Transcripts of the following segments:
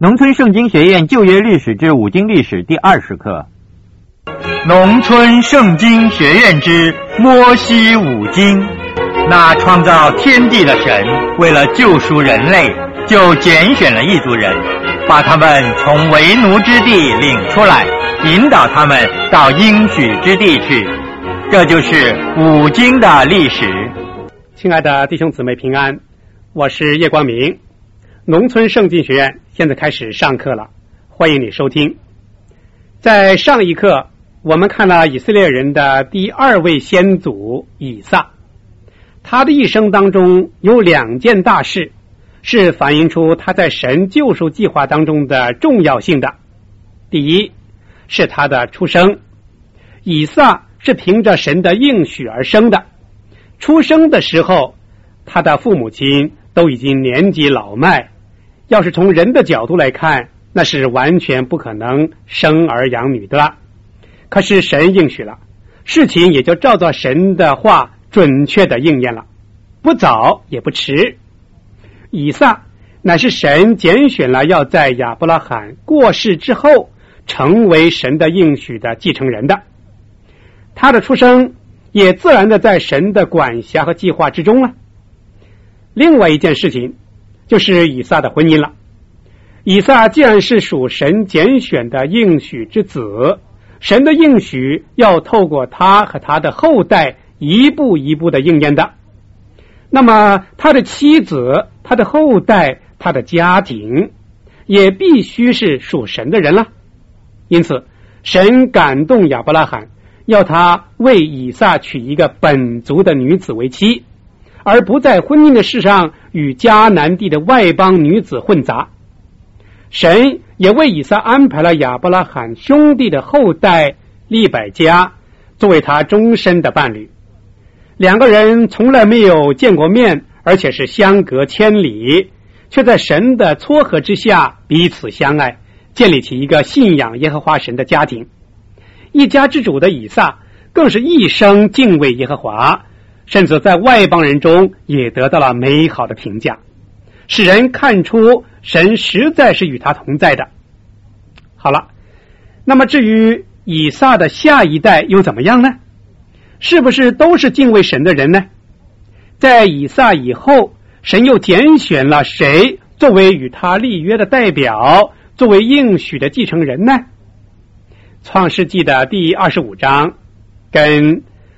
农村圣经学院旧约历史之五经历史第20课。 农村圣经学院之摩西五经。那创造天地的神，为了救赎人类，就拣选了异族人，把他们从为奴之地领出来，引导他们到应许之地去。这就是五经的历史。 亲爱的弟兄姊妹平安，我是叶光明。农村圣经学院现在开始上课了，欢迎你收听。在上一课我们看了以色列人的第2位先祖以撒，他的一生当中有2件大事是反映出他在神救赎计划当中的重要性的。第一是他的出生，以撒是凭着神的应许而生的，出生的时候他的父母亲都已经年纪老迈，要是从人的角度来看，那是完全不可能生儿养女的了。可是神应许了，事情也就照着神的话准确的应验了，不早也不迟。以撒乃是神拣选了要在亚伯拉罕过世之后成为神的应许的继承人的，他的出生也自然的在神的管辖和计划之中了。另外一件事情就是以撒的婚姻了。以撒既然是属神拣选的应许之子，神的应许要透过他和他的后代一步一步的应验的，那么他的妻子、他的后代、他的家庭也必须是属神的人了。因此神感动亚伯拉罕，要他为以撒娶一个本族的女子为妻，而不在婚姻的事上与迦南地的外邦女子混杂。神也为以撒安排了亚伯拉罕兄弟的后代利百加作为他终身的伴侣。2个人从来没有见过面，而且是相隔千里，却在神的撮合之下彼此相爱，建立起一个信仰耶和华神的家庭。一家之主的以撒更是一生敬畏耶和华，甚至在外邦人中也得到了美好的评价，使人看出神实在是与他同在的。好了，那么至于以撒的下一代又怎么样呢？是不是都是敬畏神的人呢？在以撒以后，神又拣选了谁作为与他立约的代表，作为应许的继承人呢？创世纪的第25章跟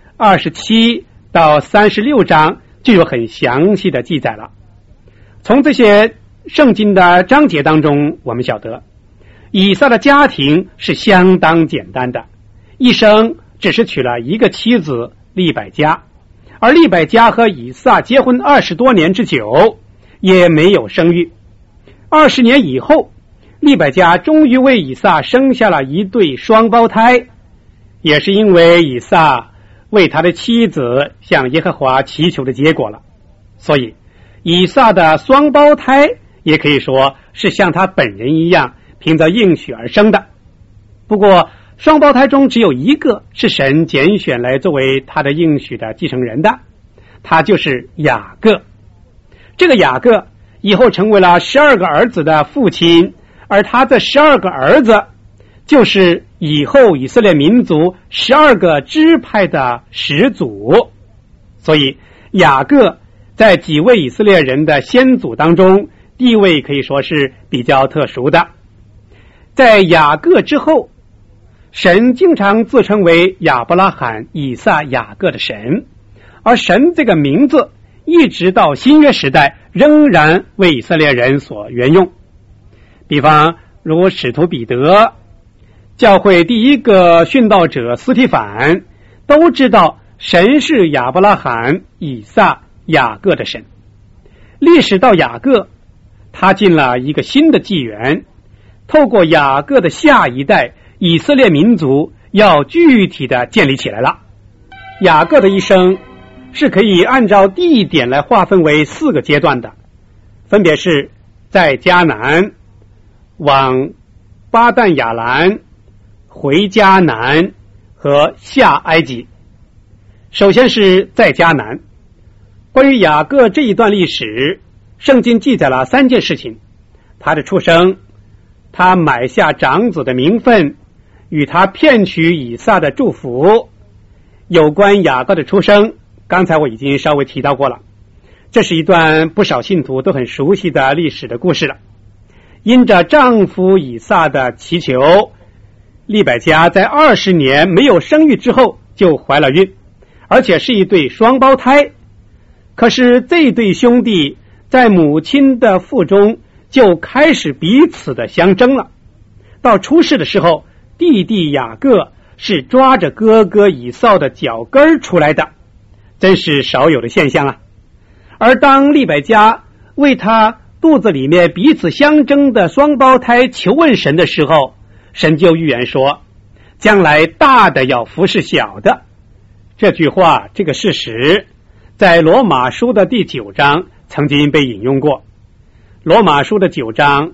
27到36章就有很详细的记载了。从这些圣经的章节当中，我们晓得以撒的家庭是相当简单的，一生只是娶了一个妻子利百加，而利百加和以撒结婚20多年之久，也没有生育。20年以后，利百加终于为以撒生下了一对双胞胎，也是因为以撒为他的妻子向耶和华祈求的结果了。所以以撒的双胞胎也可以说是像他本人一样凭着应许而生的。不过双胞胎中只有一个是神拣选来作为他的应许的继承人的，他就是雅各。这个雅各以后成为了12个儿子的父亲，而他这12个儿子就是以后以色列民族12个支派的始祖。所以雅各在几位以色列人的先祖当中地位可以说是比较特殊的。在雅各之后，神经常自称为亚伯拉罕、以撒、雅各的神，而神这个名字一直到新约时代仍然为以色列人所沿用。比方如使徒彼得、教会第一个殉道者司提反都知道神是亚伯拉罕、以撒、雅各的神。历史到雅各，他进了一个新的纪元，透过雅各的下一代，以色列民族要具体的建立起来了。雅各的一生是可以按照地点来划分为4个阶段的，分别是在迦南、往巴旦亚兰、回迦南和下埃及。首先是在迦南。关于雅各这一段历史，圣经记载了3件事情：他的出生、 他买下长子的名分，与他骗取以撒的祝福。有关雅各的出生，刚才我已经稍微提到过了，这是一段不少信徒都很熟悉的历史的故事了。因着丈夫以撒的祈求，利百加在20年没有生育之后就怀了孕，而且是一对双胞胎。可是这对兄弟在母亲的腹中就开始彼此的相争了。到出世的时候，弟弟雅各是抓着哥哥以扫的脚跟出来的，真是少有的现象啊。而当利百加为他肚子里面彼此相争的双胞胎求问神的时候，神就预言说，将来大的要服侍小的。这句话，这个事实在罗马书的第9章曾经被引用过。罗马书的9章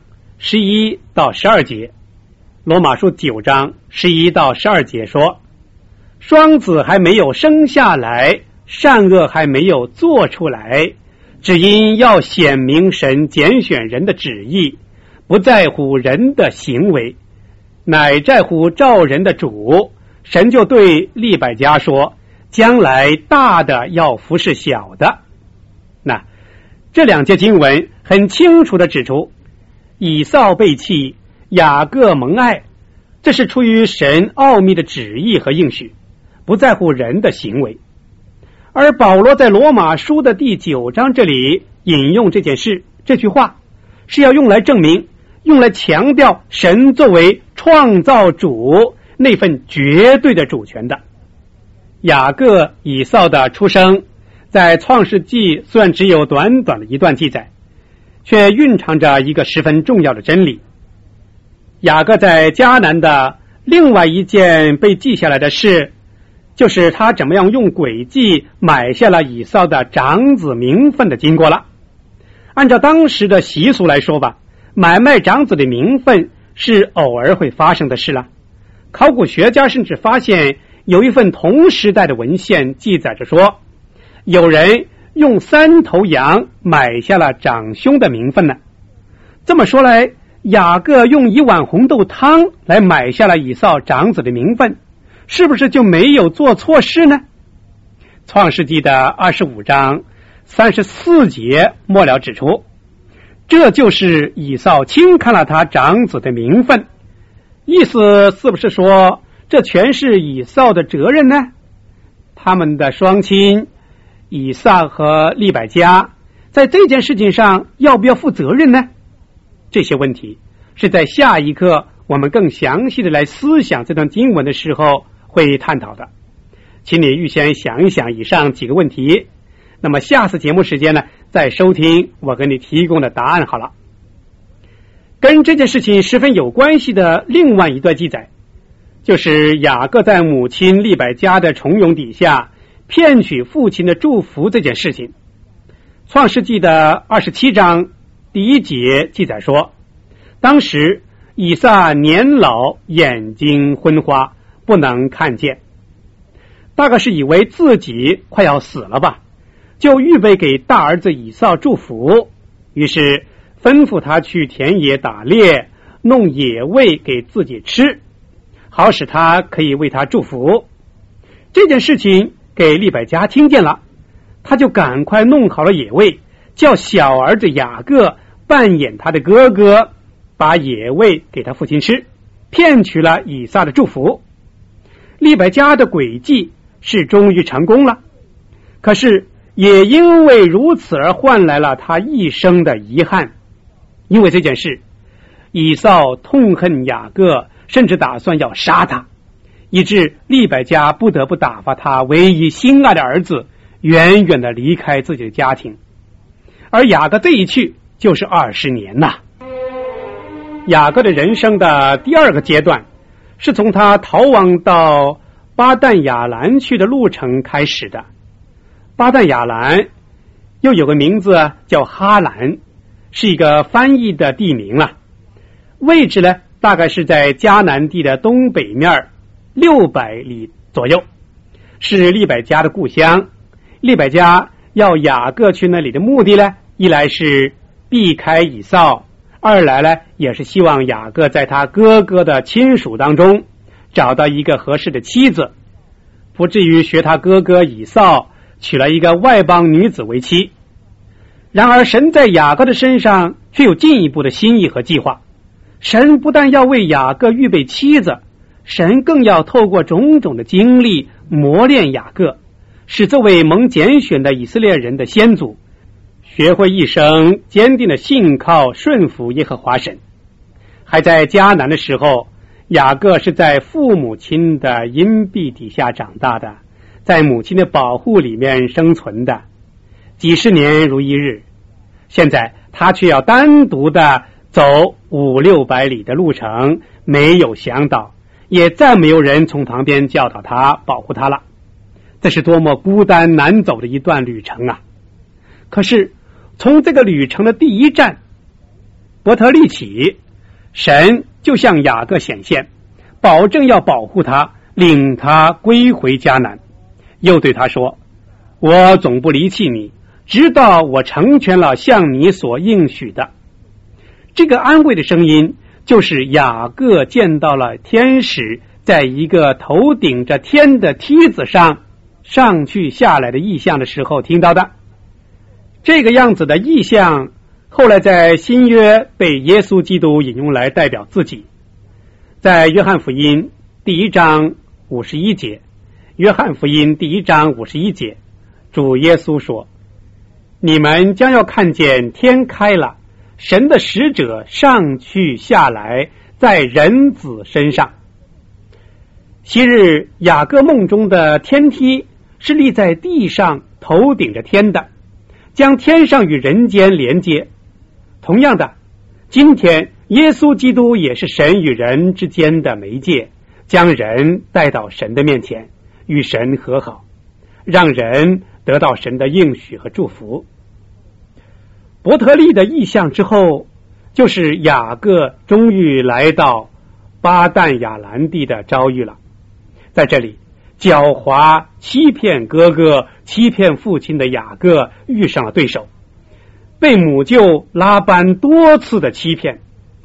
11到12节，罗马书9章11到12节说，双子还没有生下来，善恶还没有做出来，只因要显明神拣选人的旨意，不在乎人的行为，乃在乎召人的主。神就对利百加说，将来大的要服侍小的。那这2节经文很清楚地指出，以扫被弃，雅各蒙爱，这是出于神奥秘的旨意和应许，不在乎人的行为。而保罗在罗马书的第9章这里引用这件事，这句话是要用来证明，用来强调神作为创造主那份绝对的主权的。雅各以扫的出生在创世纪虽然只有短短的一段记载，却蕴藏着一个十分重要的真理。雅各在迦南的另外一件被记下来的事，就是他怎么样用诡计买下了以扫的长子名分的经过了。按照当时的习俗来说吧，买卖长子的名分是偶尔会发生的事了。考古学家甚至发现有一份同时代的文献记载着说，有人用3头羊买下了长兄的名分呢。这么说来，雅各用1碗红豆汤来买下了以扫长子的名分，是不是就没有做错事呢？创世纪的25章34节末了指出，这就是以扫轻看了他长子的名分。意思是不是说这全是以扫的责任呢？他们的双亲以撒和利百加在这件事情上要不要负责任呢？这些问题是在下一课我们更详细的来思想这段经文的时候会探讨的，请你预先想一想以上几个问题，那么下次节目时间呢，再收听我给你提供的答案好了。跟这件事情十分有关系的另外一段记载，就是雅各在母亲利百加的怂恿底下骗取父亲的祝福这件事情。创世纪的27章第1节记载说，当时以撒年老，眼睛昏花，不能看见，大概是以为自己快要死了吧，就预备给大儿子以扫祝福，于是吩咐他去田野打猎，弄野味给自己吃，好使他可以为他祝福。这件事情给利百加听见了，他就赶快弄好了野味，叫小儿子雅各扮演他的哥哥，把野味给他父亲吃，骗取了以撒的祝福。利百加的诡计是终于成功了，可是也因为如此而换来了他一生的遗憾。因为这件事，以扫痛恨雅各，甚至打算要杀他，以致利百加不得不打发他唯一心爱的儿子远远的离开自己的家庭。而雅各这一去就是20年呐。雅各的人生的第2个阶段是从他逃亡到巴旦亚兰去的路程开始的。巴旦亚兰又有个名字叫哈兰，是一个翻译的地名了。位置呢，大概是在迦南地的东北面600里左右，是利百加的故乡。利百加要雅各去那里的目的呢，一来是避开以扫， 二来呢，也是希望雅各在他哥哥的亲属当中找到一个合适的妻子，不至于学他哥哥以扫娶了一个外邦女子为妻。然而神在雅各的身上却有进一步的心意和计划，神不但要为雅各预备妻子，神更要透过种种的经历磨练雅各，使这位蒙拣选的以色列人的先祖学会一生坚定的信靠顺服耶和华神。还在迦南的时候，雅各是在父母亲的荫庇底下长大的，在母亲的保护里面生存的，几十年如一日。现在他却要单独的走500-600里的路程，没有向导，也再没有人从旁边教导他保护他了。这是多么孤单难走的一段旅程啊！可是从这个旅程的第一站伯特利起，神就向雅各显现，保证要保护他，领他归回迦南，又对他说，我总不离弃你，直到我成全了向你所应许的。这个安慰的声音就是雅各见到了天使在一个头顶着天的梯子上去下来的异象的时候听到的。这个样子的异象后来在新约被耶稣基督引用来代表自己。在约翰福音第1章51节，约翰福音第1章51节，主耶稣说，你们将要看见天开了，神的使者上去下来，在人子身上。昔日雅各梦中的天梯是立在地上，头顶着天的，将天上与人间连接。同样的，今天耶稣基督也是神与人之间的媒介，将人带到神的面前，与神和好，让人得到神的应许和祝福。伯特利的异象之后，就是雅各终于来到巴旦亚兰地的遭遇了。在这里，狡猾欺骗哥哥欺骗父亲的雅各遇上了对手，被母舅拉班多次的欺骗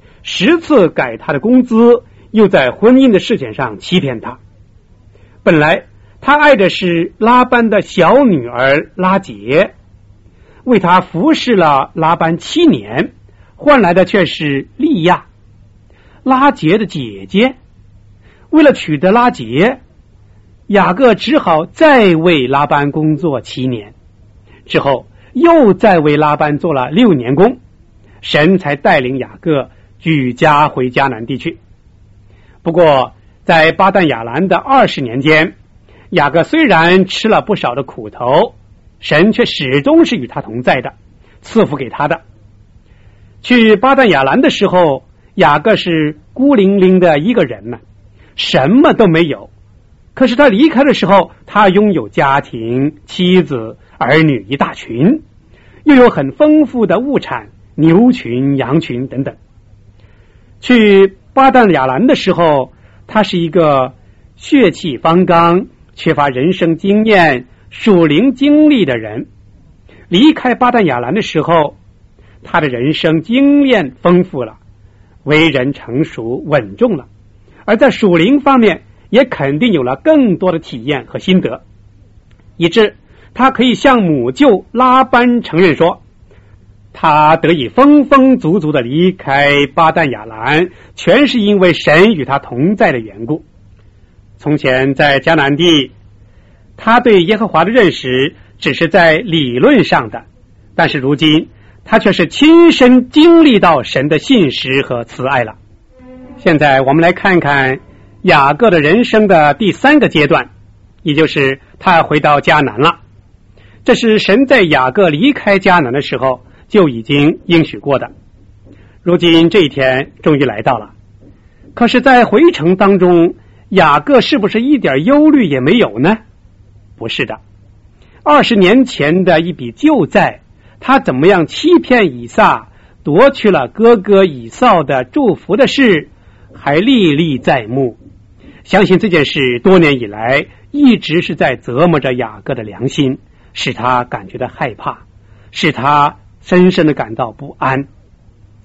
，10次改他的工资，又在婚姻的事情上欺骗他。本来他爱的是拉班的小女儿拉结，为他服侍了拉班7年，换来的却是利亚，拉结的姐姐。为了取得拉结，雅各只好再为拉班工作7年，之后又再为拉班做了6年工，神才带领雅各举家回迦南地区。不过在巴旦亚兰的20年间，雅各虽然吃了不少的苦头，神却始终是与他同在的，赐福给他的。去巴旦亚兰的时候，雅各是孤零零的一个人呢，什么都没有。可是他离开的时候，他拥有家庭、妻子、儿女一大群，又有很丰富的物产，牛群、羊群等等。去巴旦亚兰的时候，他是一个血气方刚、缺乏人生经验、属灵经历的人。离开巴旦亚兰的时候，他的人生经验丰富了，为人成熟稳重了，而在属灵方面也肯定有了更多的体验和心得，以致他可以向母舅拉班承认说，他得以丰丰足足的离开巴旦亚兰，全是因为神与他同在的缘故。从前在迦南地，他对耶和华的认识只是在理论上的，但是如今他却是亲身经历到神的信实和慈爱了。现在我们来看看雅各的人生的第3个阶段，也就是他回到迦南了。这是神在雅各离开迦南的时候就已经应许过的，如今这一天终于来到了。可是在回程当中，雅各是不是一点忧虑也没有呢？不是的。20年前的一笔旧债，他怎么样欺骗以撒，夺去了哥哥以扫的祝福的事还历历在目。相信这件事多年以来一直是在折磨着雅各的良心，使他感觉到害怕，使他深深的感到不安。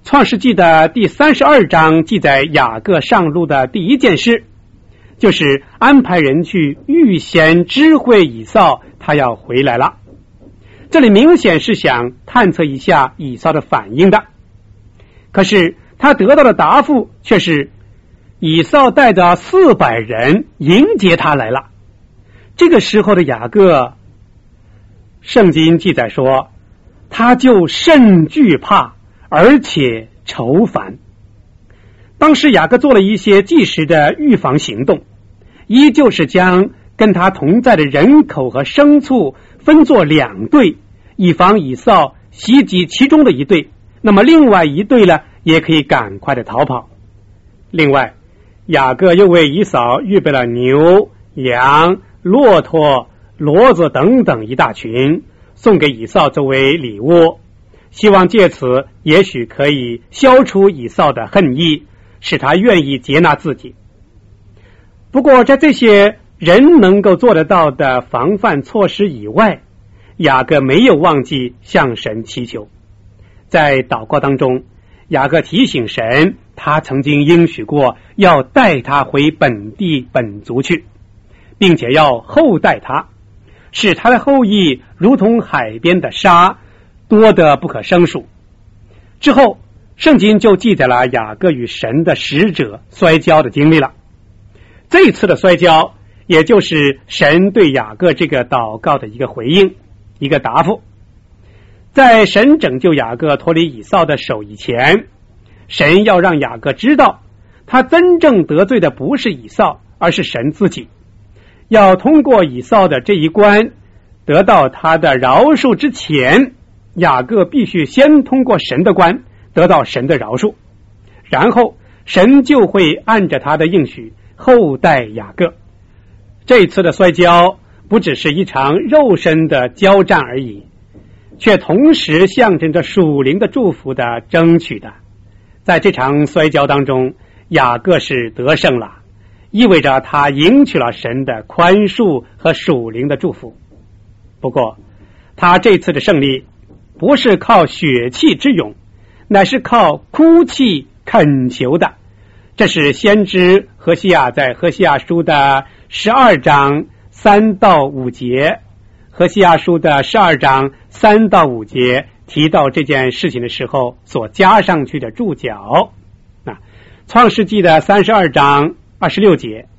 创世纪的第32章记载雅各上路的第一件事，就是安排人去预先知会以扫他要回来了。这里明显是想探测一下以扫的反应的，可是他得到的答复却是以扫带着400人迎接他来了。这个时候的雅各，圣经记载说他就甚惧怕，而且愁烦。当时雅各做了一些即时的预防行动，依旧是将跟他同在的人口和牲畜分作2队，以防以扫袭击其中的一队，那么另外一队呢也可以赶快的逃跑。另外雅各又为以扫预备了牛、羊、骆驼、骡子等等一大群，送给以扫作为礼物，希望借此也许可以消除以扫的恨意，使他愿意接纳自己。不过在这些人能够做得到的防范措施以外，雅各没有忘记向神祈求。在祷告当中，雅各提醒神，他曾经应许过要带他回本地本族去，并且要厚待他，使他的后裔如同海边的沙，多得不可胜数。之后圣经就记载了雅各与神的使者摔跤的经历了。这一次的摔跤也就是神对雅各这个祷告的一个回应，一个答复。在神拯救雅各脱离以扫的手以前，神要让雅各知道他真正得罪的不是以扫，而是神自己。要通过以扫的这一关得到他的饶恕之前，雅各必须先通过神的关得到神的饶恕，然后神就会按着他的应许厚待雅各。这一次的摔跤不只是一场肉身的交战而已，却同时象征着属灵的祝福的争取的。在这场摔跤当中，雅各是得胜了，意味着他赢取了神的宽恕和属灵的祝福。不过他这次的胜利不是靠血气之勇，乃是靠哭泣恳求的。这是先知何西亚在何西亚书的12章3到5节，何西亚书的12章3到5节提到这件事情的时候所加上去的注脚。创世纪的32章26节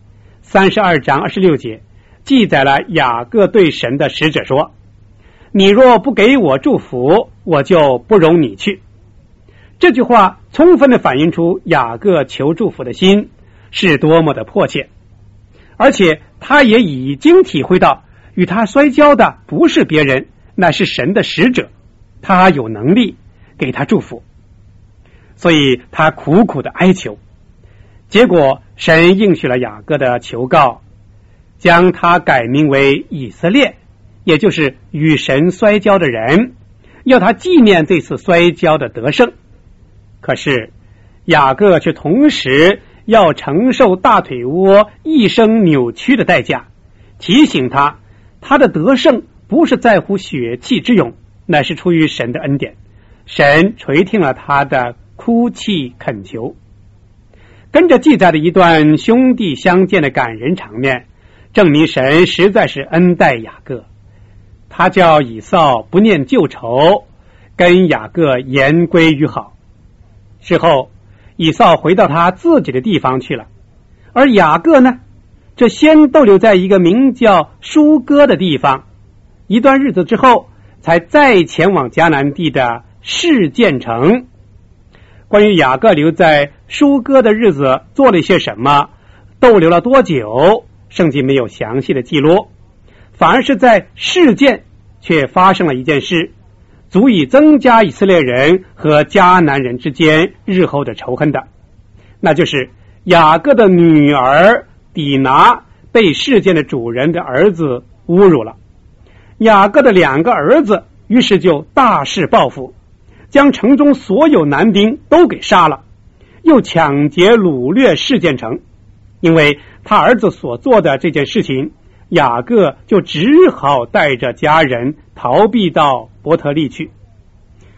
，32章26节记载了雅各对神的使者说，你若不给我祝福，我就不容你去。这句话充分的反映出雅各求祝福的心是多么的迫切，而且他也已经体会到与他摔跤的不是别人，乃是神的使者，他有能力给他祝福，所以他苦苦的哀求。结果神应许了雅各的求告，将他改名为以色列，也就是与神摔跤的人，要他纪念这次摔跤的得胜。可是雅各却同时要承受大腿窝一生扭曲的代价，提醒他，他的得胜不是在乎血气之勇，乃是出于神的恩典。神垂听了他的哭泣恳求。跟着记载的一段兄弟相见的感人场面，证明神实在是恩待雅各。他叫以扫不念旧仇，跟雅各言归于好。之后以扫回到他自己的地方去了，而雅各呢，这先逗留在一个名叫舒哥的地方，一段日子之后才再前往迦南地的示剑城。关于雅各留在舒哥的日子做了些什么，逗留了多久，圣经没有详细的记录，反而是在示剑却发生了一件事，足以增加以色列人和迦南人之间日后的仇恨的，那就是雅各的女儿底拿被示剑的主人的儿子侮辱了。雅各的2个儿子于是就大肆报复，将城中所有男丁都给杀了，又抢劫掳掠示剑城。因为他儿子所做的这件事情，雅各就只好带着家人逃避到伯特利去。不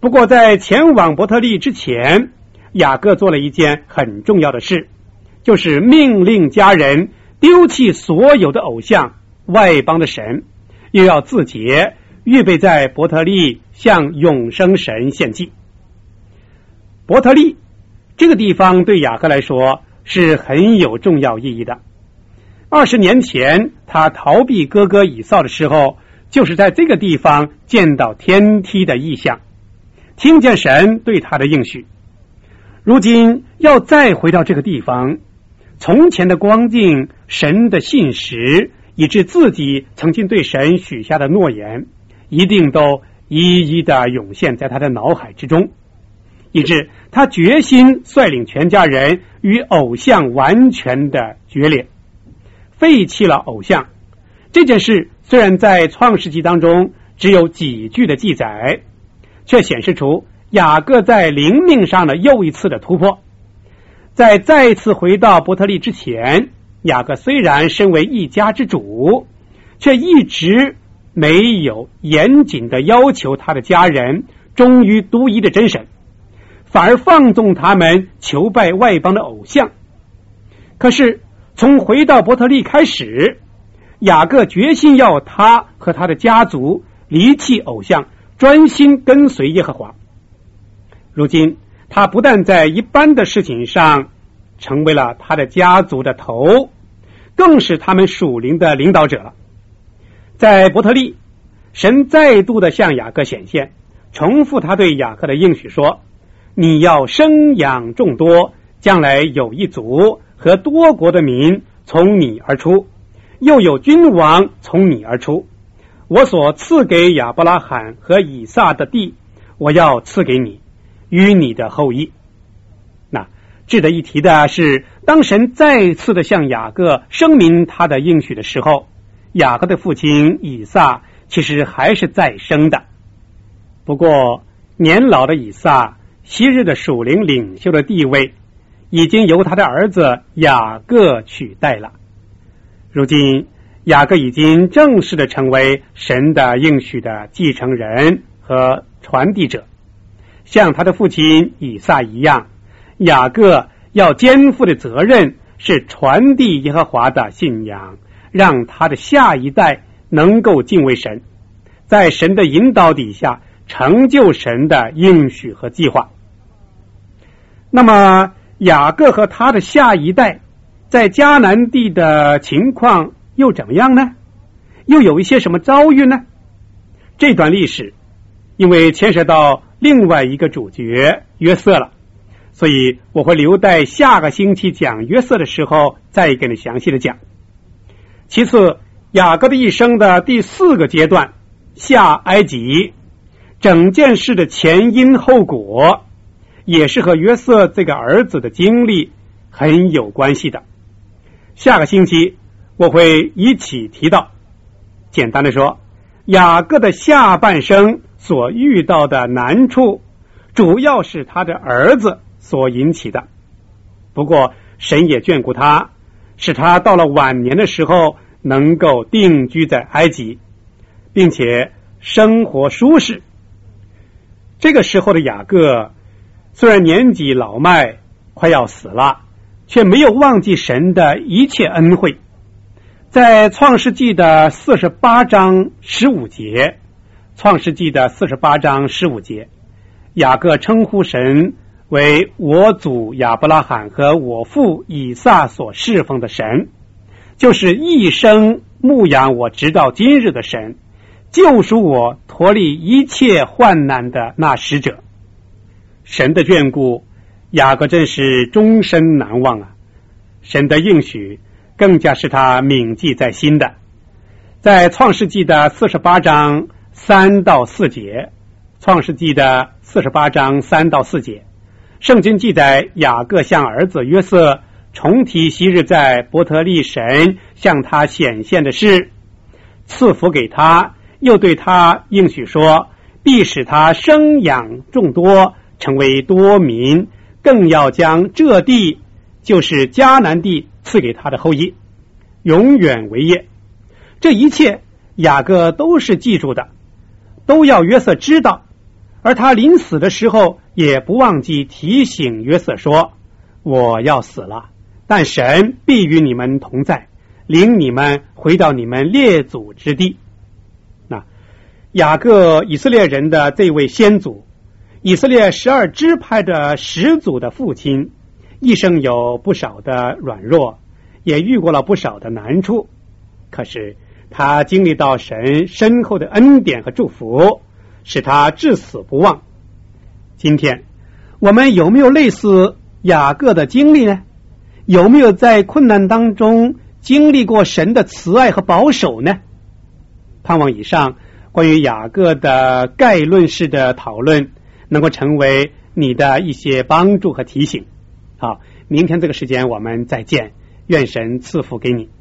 不过在前往伯特利之前，雅各做了一件很重要的事，就是命令家人丢弃所有的偶像、外邦的神，又要自洁，预备在伯特利向永生神献祭。伯特利这个地方对雅各来说是很有重要意义的。20年前他逃避哥哥以扫的时候，就是在这个地方见到天梯的异象，听见神对他的应许。如今要再回到这个地方，从前的光景，神的信实，以致自己曾经对神许下的诺言，一定都一一的涌现在他的脑海之中，以致他决心率领全家人与偶像完全的决裂，废弃了偶像。这件事虽然在创世纪当中只有几句的记载，却显示出雅各在灵命上的又一次的突破。在再次回到伯特利之前，雅各虽然身为一家之主，却一直没有严谨的要求他的家人忠于独一的真神，反而放纵他们求拜外邦的偶像。可是从回到伯特利开始，雅各决心要他和他的家族离弃偶像，专心跟随耶和华。如今他不但在一般的事情上成为了他的家族的头，更是他们属灵的领导者了。在伯特利，神再度的向雅各显现，重复他对雅各的应许说，你要生养众多，将来有一族和多国的民从你而出，又有君王从你而出。我所赐给亚伯拉罕和以撒的地，我要赐给你与你的后裔。那值得一提的是，当神再次的向雅各声明他的应许的时候，雅各的父亲以撒其实还是在生的。不过年老的以撒昔日的属灵领袖的地位已经由他的儿子雅各取代了。如今雅各已经正式的成为神的应许的继承人和传递者，像他的父亲以撒一样，雅各要肩负的责任是传递耶和华的信仰，让他的下一代能够敬畏神，在神的引导底下成就神的应许和计划。那么雅各和他的下一代在迦南地的情况又怎么样呢？又有一些什么遭遇呢？这段历史因为牵涉到另外一个主角约瑟了，所以我会留待下个星期讲约瑟的时候再给你详细的讲。其次，雅各的一生的第4个阶段下埃及，整件事的前因后果也是和约瑟这个儿子的经历很有关系的。下个星期我会一起提到。简单的说，雅各的下半生所遇到的难处主要是他的儿子所引起的，不过神也眷顾他，使他到了晚年的时候能够定居在埃及，并且生活舒适。这个时候的雅各虽然年纪老迈，快要死了，却没有忘记神的一切恩惠。在创世纪的48章15节，创世纪的48章15节，雅各称呼神为我祖亚伯拉罕和我父以撒所侍奉的神，就是一生牧养我直到今日的神，救赎我脱离一切患难的那使者。神的眷顾，雅各真是终身难忘啊！神的应许更加是他铭记在心的。在创世纪的48章3到4节，创世纪的48章3到4节，圣经记载雅各向儿子约瑟重提昔日在伯特利神向他显现的事，赐福给他，又对他应许说，必使他生养众多，成为多民，更要将这地，就是迦南地，赐给他的后裔，永远为业。这一切雅各都是记住的，都要约瑟知道， 而他临死的时候也不忘记提醒约瑟说，我要死了，但神必与你们同在，领你们回到你们列祖之地。那雅各以色列人的这位先祖，以色列12支派的始祖的父亲，一生有不少的软弱，也遇过了不少的难处，可是他经历到神深厚的恩典和祝福，使他至死不忘。今天我们有没有类似雅各的经历呢？有没有在困难当中经历过神的慈爱和保守呢？盼望以上关于雅各的概论式的讨论能够成为你的一些帮助和提醒。好，明天这个时间我们再见，愿神赐福给你。